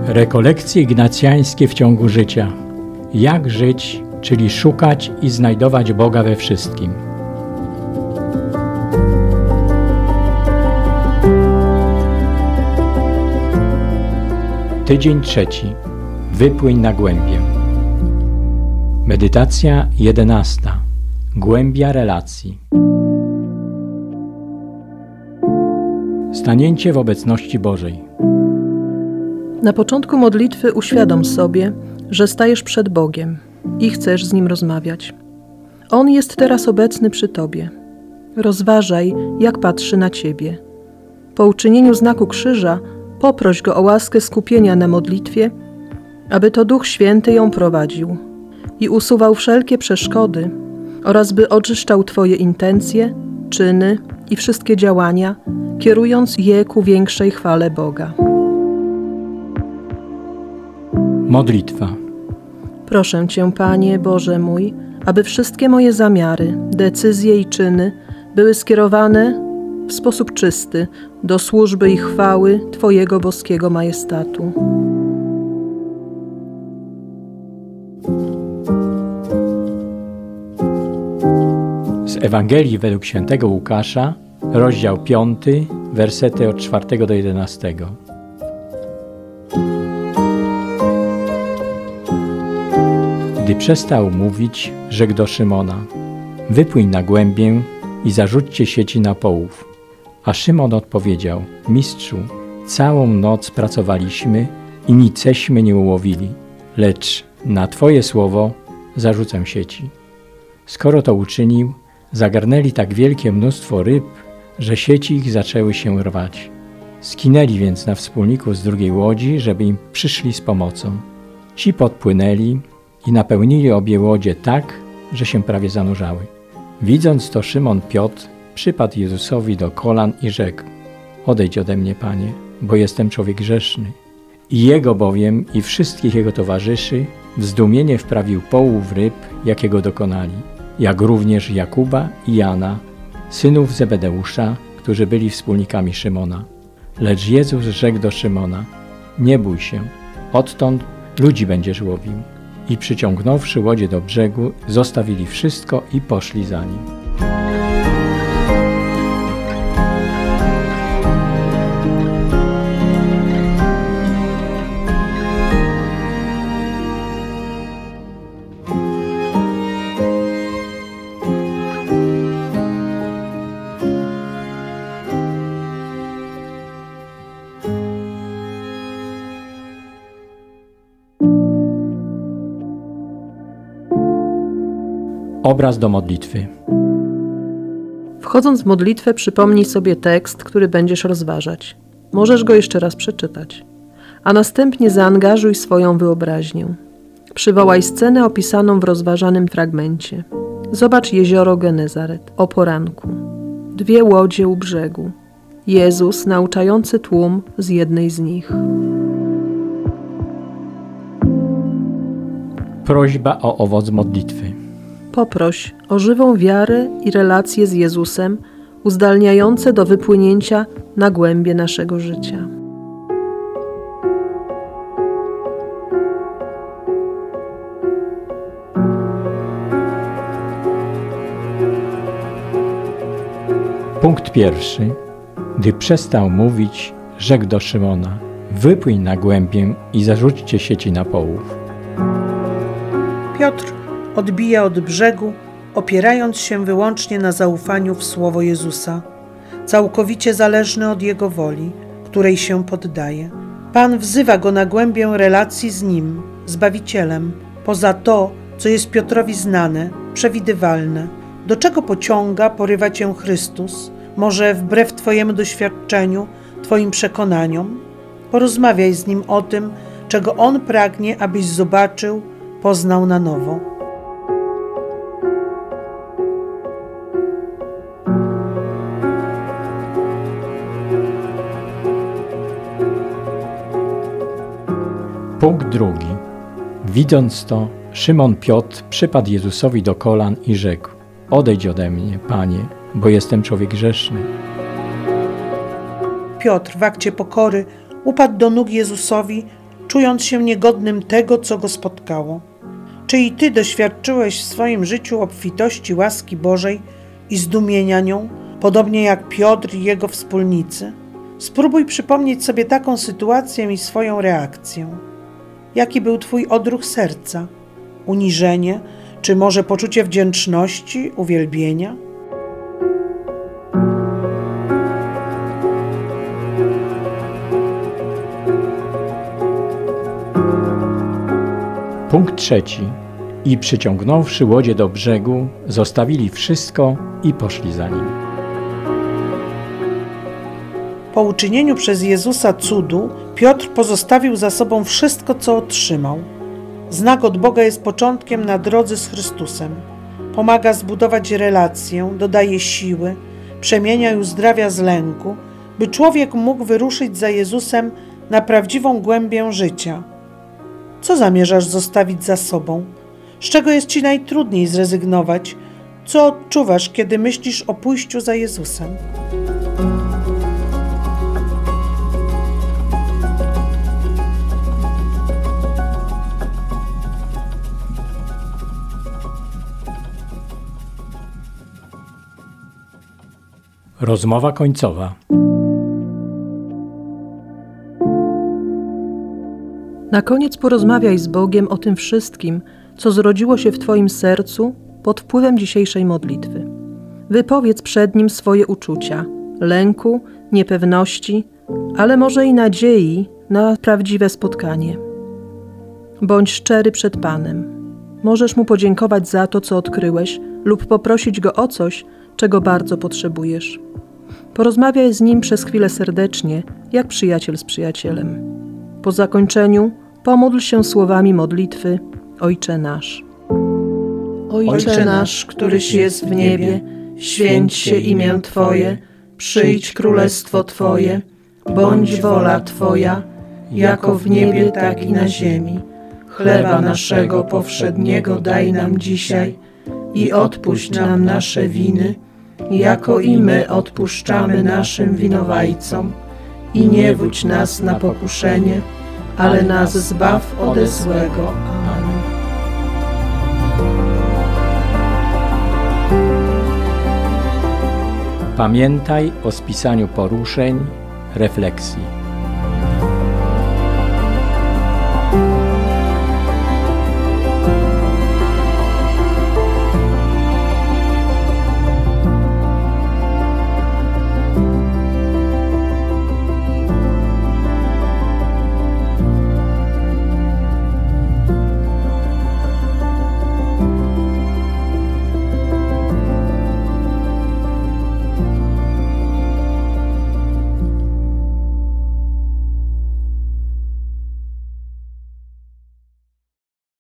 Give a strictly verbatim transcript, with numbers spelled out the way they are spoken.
Rekolekcje ignacjańskie w ciągu życia. Jak żyć, czyli szukać i znajdować Boga we wszystkim. Tydzień trzeci. Wypłyń na głębię. Medytacja jedenasta. Głębia relacji. Stanięcie w obecności Bożej. Na początku modlitwy uświadom sobie, że stajesz przed Bogiem i chcesz z Nim rozmawiać. On jest teraz obecny przy Tobie. Rozważaj, jak patrzy na Ciebie. Po uczynieniu znaku krzyża poproś Go o łaskę skupienia na modlitwie, aby to Duch Święty ją prowadził i usuwał wszelkie przeszkody oraz by oczyszczał Twoje intencje, czyny i wszystkie działania, kierując je ku większej chwale Boga. Modlitwa. Proszę Cię, Panie Boże mój, aby wszystkie moje zamiary, decyzje i czyny były skierowane w sposób czysty do służby i chwały Twojego boskiego majestatu. Z Ewangelii według świętego Łukasza, rozdział piąty, wersety od czwartego do jedenastego. Gdy przestał mówić, rzekł do Szymona: wypłyń na głębię i zarzućcie sieci na połów. A Szymon odpowiedział: Mistrzu, całą noc pracowaliśmy i niceśmy nie ułowili, lecz na Twoje słowo zarzucę sieci. Skoro to uczynił, zagarnęli tak wielkie mnóstwo ryb, że sieci ich zaczęły się rwać. Skinęli więc na wspólników z drugiej łodzi, żeby im przyszli z pomocą. Ci podpłynęli i napełnili obie łodzie tak, że się prawie zanurzały. Widząc to, Szymon Piotr przypadł Jezusowi do kolan i rzekł: odejdź ode mnie, Panie, bo jestem człowiek grzeszny. I jego bowiem i wszystkich jego towarzyszy w zdumienie wprawił połów ryb, jakiego dokonali, jak również Jakuba i Jana, synów Zebedeusza, którzy byli wspólnikami Szymona. Lecz Jezus rzekł do Szymona: nie bój się, odtąd ludzi będziesz łowił. I przyciągnąwszy łodzie do brzegu, zostawili wszystko i poszli za nim. Obraz do modlitwy. Wchodząc w modlitwę, przypomnij sobie tekst, który będziesz rozważać. Możesz go jeszcze raz przeczytać, a następnie zaangażuj swoją wyobraźnię. Przywołaj scenę opisaną w rozważanym fragmencie. Zobacz jezioro Genezaret o poranku. Dwie łodzie u brzegu. Jezus nauczający tłum z jednej z nich. Prośba o owoc modlitwy. Poproś o żywą wiarę i relacje z Jezusem, uzdalniające do wypłynięcia na głębie naszego życia. Punkt pierwszy. Gdy przestał mówić, rzekł do Szymona: wypłyń na głębię i zarzućcie sieci na połów. Piotr odbija od brzegu, opierając się wyłącznie na zaufaniu w słowo Jezusa, całkowicie zależny od Jego woli, której się poddaje. Pan wzywa go na głębię relacji z Nim, Zbawicielem, poza to, co jest Piotrowi znane, przewidywalne. Do czego pociąga, porywa cię Chrystus? Może wbrew Twojemu doświadczeniu, Twoim przekonaniom? Porozmawiaj z Nim o tym, czego On pragnie, abyś zobaczył, poznał na nowo. Punkt drugi. Widząc to, Szymon Piotr przypadł Jezusowi do kolan i rzekł: odejdź ode mnie, Panie, bo jestem człowiek grzeszny. Piotr w akcie pokory upadł do nóg Jezusowi, czując się niegodnym tego, co go spotkało. Czy i Ty doświadczyłeś w swoim życiu obfitości łaski Bożej i zdumienia nią, podobnie jak Piotr i jego wspólnicy? Spróbuj przypomnieć sobie taką sytuację i swoją reakcję. Jaki był Twój odruch serca? Uniżenie, czy może poczucie wdzięczności, uwielbienia? Punkt trzeci. I przyciągnąwszy łodzie do brzegu, zostawili wszystko i poszli za nim. Po uczynieniu przez Jezusa cudu, Piotr pozostawił za sobą wszystko, co otrzymał. Znak od Boga jest początkiem na drodze z Chrystusem. Pomaga zbudować relację, dodaje siły, przemienia i uzdrawia z lęku, by człowiek mógł wyruszyć za Jezusem na prawdziwą głębię życia. Co zamierzasz zostawić za sobą? Z czego jest Ci najtrudniej zrezygnować? Co odczuwasz, kiedy myślisz o pójściu za Jezusem? Rozmowa końcowa. Na koniec porozmawiaj z Bogiem o tym wszystkim, co zrodziło się w Twoim sercu pod wpływem dzisiejszej modlitwy. Wypowiedz przed Nim swoje uczucia, lęku, niepewności, ale może i nadziei na prawdziwe spotkanie. Bądź szczery przed Panem. Możesz Mu podziękować za to, co odkryłeś, lub poprosić Go o coś, czego bardzo potrzebujesz. Porozmawiaj z Nim przez chwilę serdecznie, jak przyjaciel z przyjacielem. Po zakończeniu pomódl się słowami modlitwy Ojcze nasz. Ojcze nasz, któryś jest w niebie, święć się imię Twoje, przyjdź królestwo Twoje, bądź wola Twoja, jako w niebie, tak i na ziemi. Chleba naszego powszedniego daj nam dzisiaj i odpuść nam nasze winy, jako i my odpuszczamy naszym winowajcom. I nie wódź nas na pokuszenie, ale nas zbaw ode złego. Amen. Pamiętaj o spisaniu poruszeń, refleksji.